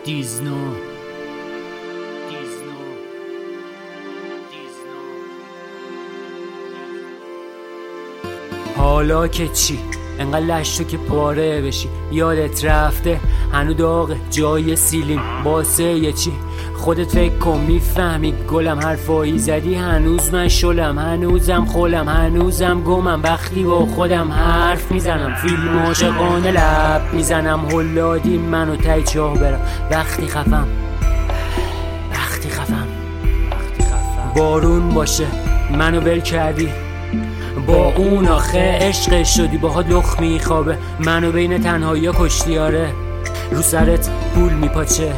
دیزنو حالا که چی؟ انقدر لشتو که پاره بشی، یادت رفته هنو داغه جای سیلین باسه یه چی؟ خودت فکر کن میفهمی گلم، حرفایی زدی هنوز من شلم، هنوزم خولم، هنوزم گمم. وقتی با خودم حرف میزنم فیلم عاشقانه لب میزنم، هلادی منو تی چاه برم. وقتی خفم بارون باشه منو ول کردی، با اون آخه عشق شدی، باهات لخ میخوابه منو بین تنهایی ها کشتی. آره رو سرت پول میپاچه،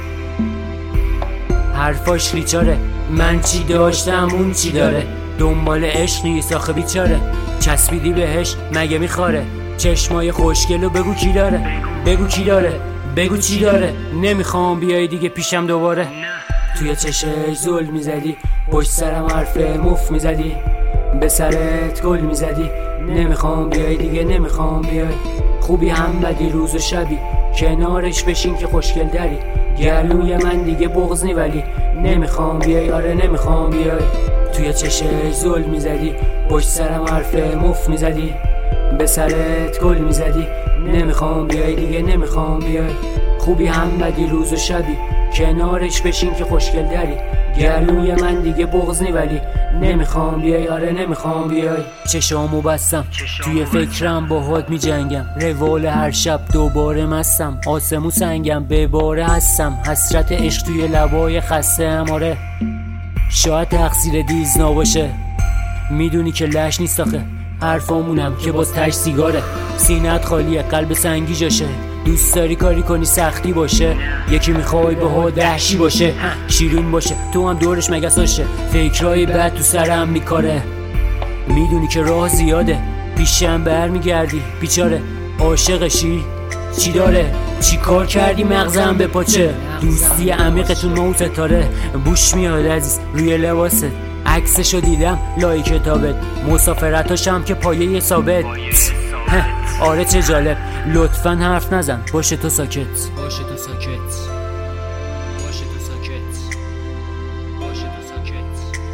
حرفاش ریچاره، من چی داشتم اون چی داره، دنبال عشق نیست آخه بیچاره، چسبیدی بهش مگه میخواره، چشمای خوشگلو بگو کی داره، بگو کی داره، بگو چی داره. نمیخوام بیای دیگه پیشم دوباره، توی چشش ظلم میزدی، پشت سرم حرف مف میزدی، به سرت گل میزدی. نمیخوام بیای دیگه، نمیخوام بیای، خوبی هم بدی روز و شبی، کنارش بشین که خوشگل دری، گلوی من دیگه بغض نی ولی نمیخوام بیای. آره نمیخوام بیای، توی چشش ظلم میزدی، پشت سرم حرف مف میزدی، به سرت گل میزدی. نمیخوام بیای دیگه، نمیخوام بیای، خوبی هم بدی روز و شبی، کنارش بشین که خوشگل دری، گلوی من دیگه بغض نی ولی نمیخوام بیای. آره نمیخوام بیای. چشامو بستم توی فکرم باهات میجنگم، روال هر شب دوباره مستم، آسمو سنگم به باره هستم، حسرت عشق توی لبای خسته ام. آره شاید تقصیر دیزنا باشه، میدونی که لش نیست آخه حرفامونم که باز تش سیگاره، سینت خالیه قلب سنگی جاشه، دوست داری کاری کنی سختی باشه، یکی میخوای باها دهشی باشه، شیرین باشه تو هم دورش مگساشه، فکرای بد تو سرم میکاره، میدونی که راه زیاده پیشم برمیگردی بیچاره، عاشقشی چی داره، چی کار کردی مغزم به پاچه، دوستی عمیقتون ما و ستاره، بوش میاد عزیز روی لباست، عکسشو دیدم لای کتابت، مسافرتاشم که پایه ثابت. آره چه جالب، لطفاً حرف نزن، باشه تو ساکت، باشه تو ساکت، باشه تو ساکت، باشه تو ساکت.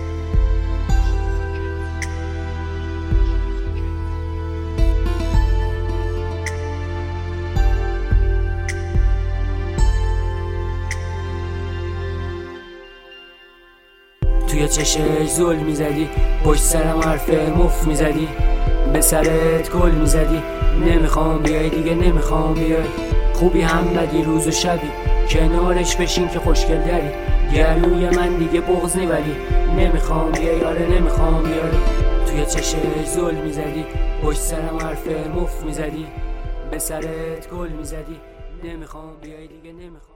توی چشش ظلم میزدی، پشت سرم حرف مف میزدی، به سرت گل میزدی. نمیخوام بیای دیگه، نمیخوام بیای، خوبی هم بدی روز و شبی، کنارش بشین که خوشگل دری، گلوی من دیگه بغض نی ولی نمیخوام بیای. آره نمیخوام بیای، توی چشش ظلم میزدی، پشت سرم حرف مف میزدی، به سرت گل میزدی. نمیخوام بیای دیگه، نمیخوام.